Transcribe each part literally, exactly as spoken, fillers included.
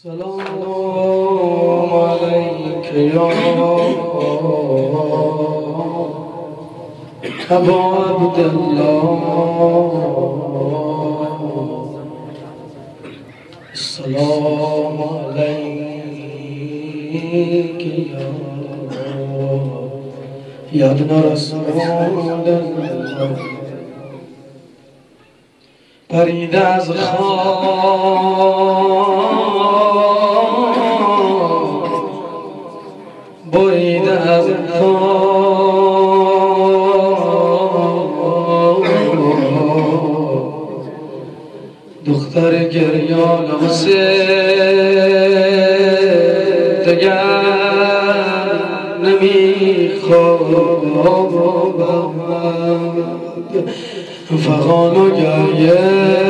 سلام علیک یا ابا عبدالله، سلام علیک یا ابن رسول الله. پرید از خواب، برید از خواب، دختر گریان حسین دگر نمیخوابد، فغان و گریه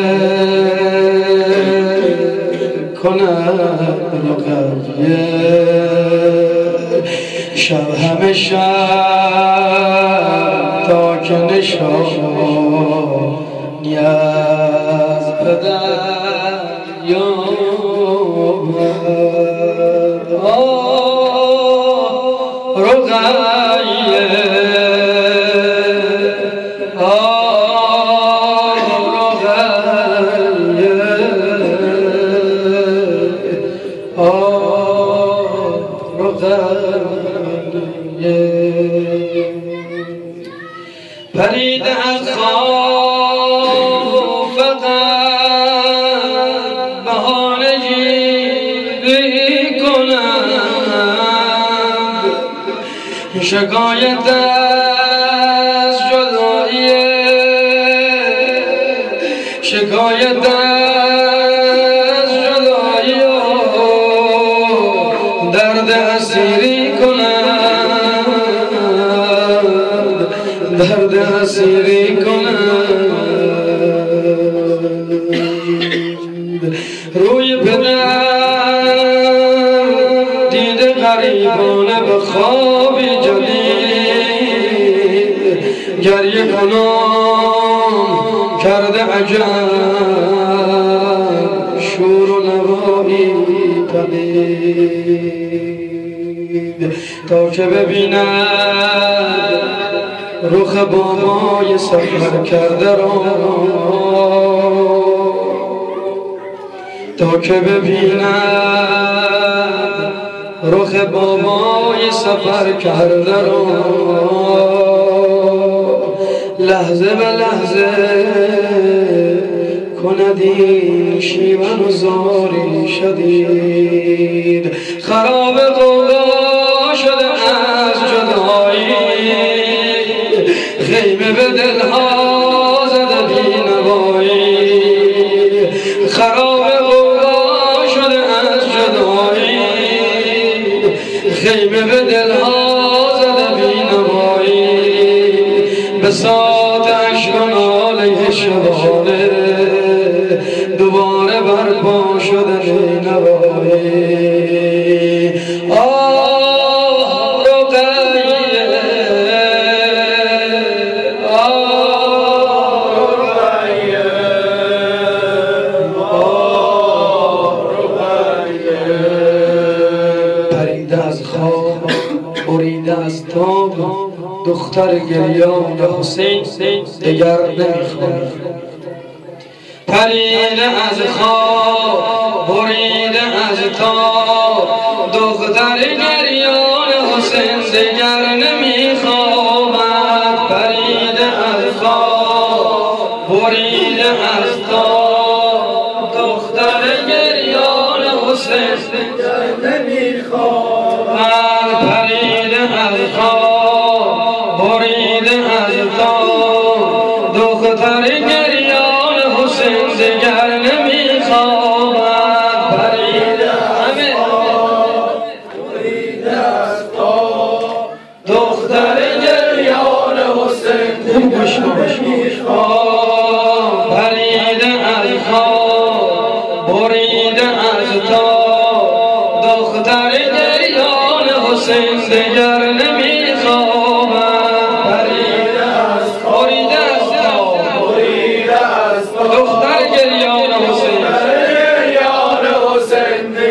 کند رقیه، شب همه شب تا که نشانی از پدر یابد. رقیه پرید از خواب، فقط بهانه گیری کنند، شکایت از جدایی، شکایت از جدایی درد اسیری کنند، درد اسیری کنند. روی پدر دیده غریبانه به خوابی جدید، گریه کنم کرده عجب شور و نوایی پدید، تا که ببیند رخ بابای سفر کرده را، تا که ببیند رخ بابای سفر کرده را، لحظه به لحظه کند این شیون و زاری شدید، خراب غوغا شده از جدایی، خیمه به دلها زده بی نوایی، خراب غوغا شده از جدایی، خیمه به دلها زده بی نوایی، بساط عشق و ناله شبانه دوباره برپا شده بی نوایی. آه رقیه، آه رقیه، آه رقیه. پرید از خواب، برید از تاب، دختر گریان حسین دگر نمیخوابد. پریده از خواب، بریده از تاب، دختر گریان حسین دگر نمیخوابد. پریده از خواب، بریده از تاب، دختر گریان حسین دگر نمیخوابد. پریده از خواب، بریده از تاب، دختر گریان حسین دگر نمیخوابد. پریده از خواب، بریده از تاب، دختر گریان حسین دگر نمیخوابد. پریده از خواب، بریده از تاب، دختر گریان حسین دگر نمیخوابد. پریده از خواب، بریده از تاب، دختر گریان حسین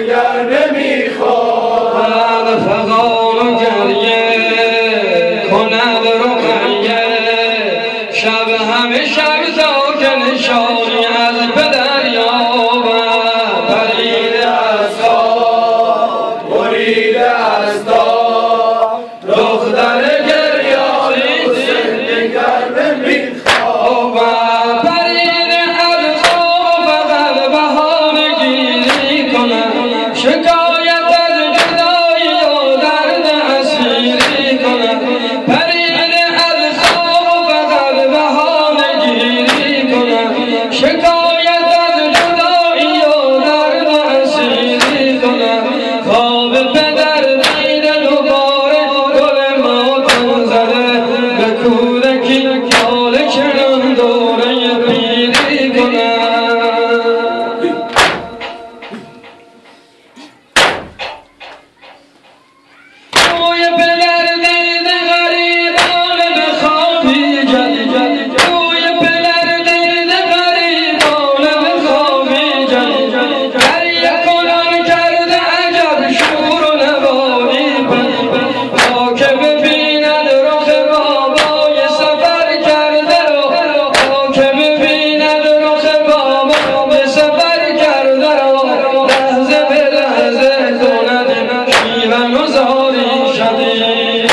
دگر نمیخواد فغان و گریه کند رقیه شب همه شب تا که نشانی از پدر یابد پریده از خواب بریده از دار دختر گریان حسین دگر نمیخواد پریده از خواب فقط بهانه گیری کند شکایت از جدایی و درد اسیری کند پریده از خواب فقط بهانه گیری کند شکایت از جدایی و درد اسیری کند خواب پدر دیده دوباره گل ماتم زده به کودکی ناله چنان دوره پیری کند روی پدر دیده غریبانه به خوابی جد روی پدر دیده غریبانه به خوابی جد گریه کنان کرده عجب شور و نوایی تا که ببیند رخ بابای سفر کرده رو تا که ببیند رخ بابای سفر کرده رو لحظه به لحظه کند شیون و زاری شدید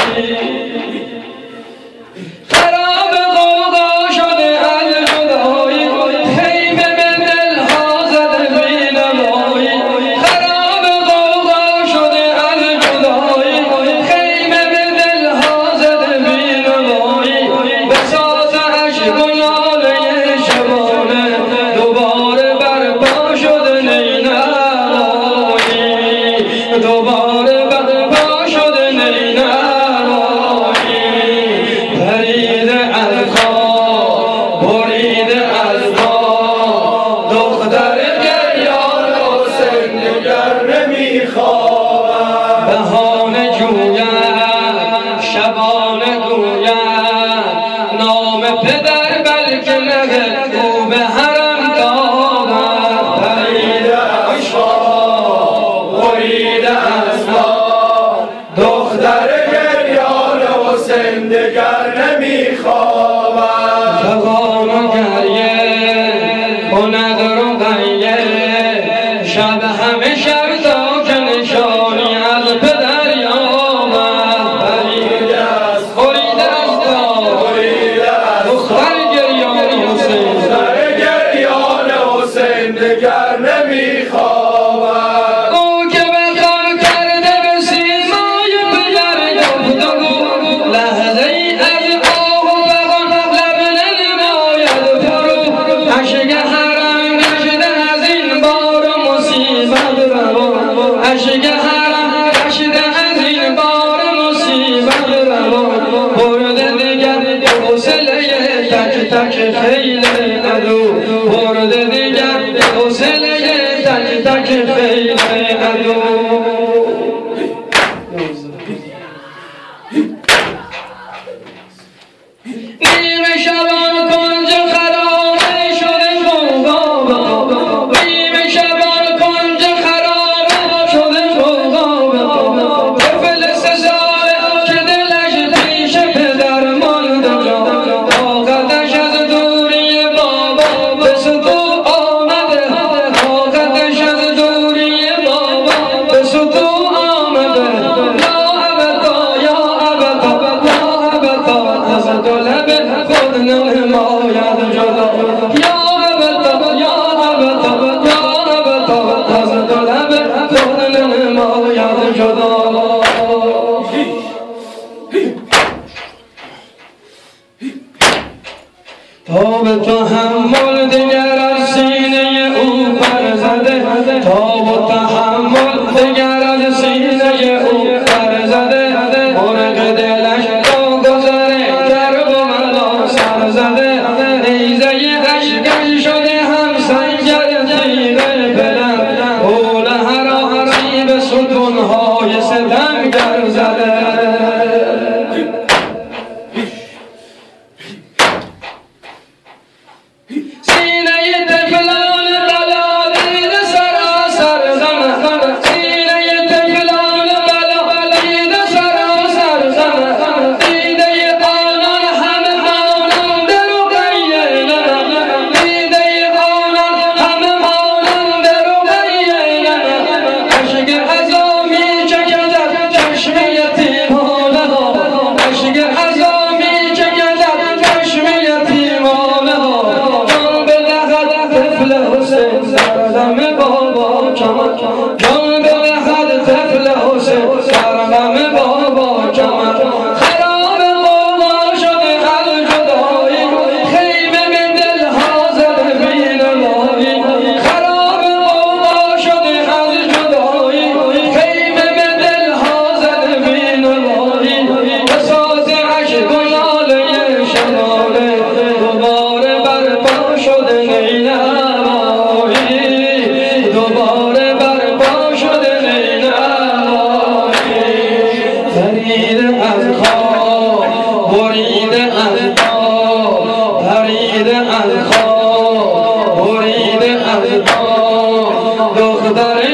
خراب غوغا شده از جدایی خیمه به دلها زده بینوایی خراب غوغا شده از جدایی خیمه به دلها زده بینوایی بساط عشق و ناله شبانه دوباره برپا شده نینوایی دوباره برپا شده نینوایی پریده از خواب بریده از خواب دختر گریان حسین دگر نمیخواد بهانه جوید شبانه گوید نام پدر بلکه نگه او به حرم دامد پریده از خواب بریده از خواب دختر گریان حسین دگر نمیخواد فغان و گریه کند رقیه شب همه شب تا که نشانی از پدر یابد پریده از بریده از دار بریده از دختر گریان حسین دختر گریان حسین دگر نمیخواد او که بخم کرده به سیمای پدر گفتگو لحظه ای از آه و فغان لب ننماید فرو اشک حرم گشته از این بار مصیبت روان اشک حرم گشته از این بار مصیبت روان برده دیگر حوصله تک تک خیل عدو برده دیگر حوصله تک تک خیل عدو نیمه شبان کنج خرابه شده غوغا نیمه شبان کنج خرابه شده غوغا طفل سه ساله که دلش پیش پدر مانده طاقتش از دوری بابا به سطوح آمده طاقتش از دوری بابا به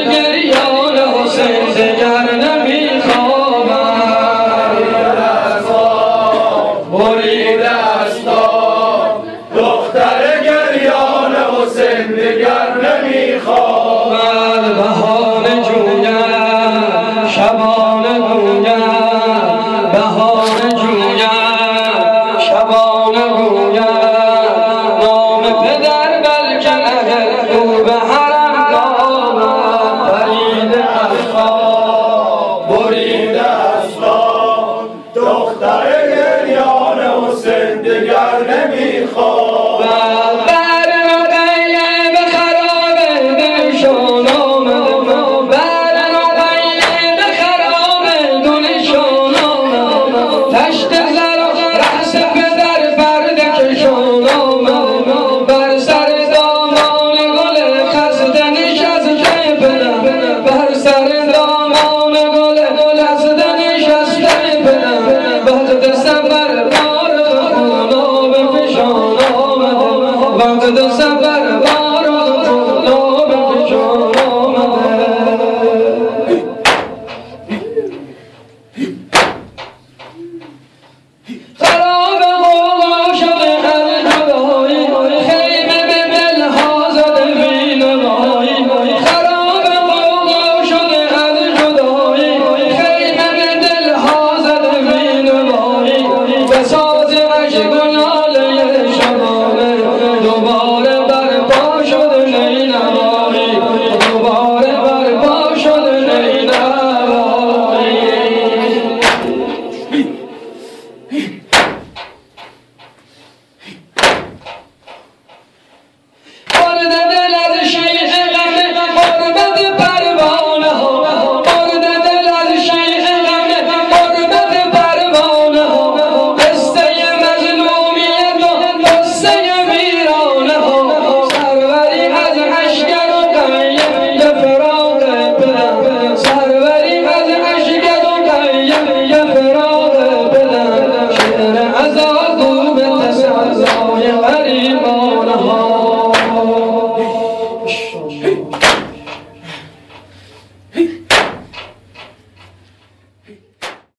گریان حسین دگر نه